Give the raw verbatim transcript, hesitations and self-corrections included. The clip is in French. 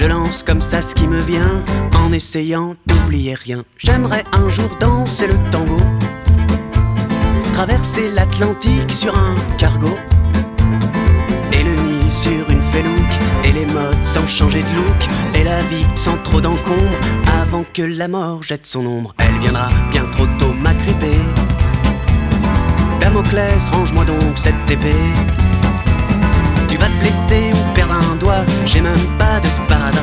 Je lance comme ça ce qui me vient, en essayant d'oublier rien. J'aimerais un jour danser le tango, traverser l'Atlantique sur un cargo, et le nid sur une felouque, et les modes sans changer de look, et la vie sans trop d'encombre, avant que la mort jette son ombre. Elle viendra bien trop tôt m'agripper. Damoclès, range-moi donc cette épée. Tu vas te blesser ou perdre un doigt, j'ai même pas de sparadrap.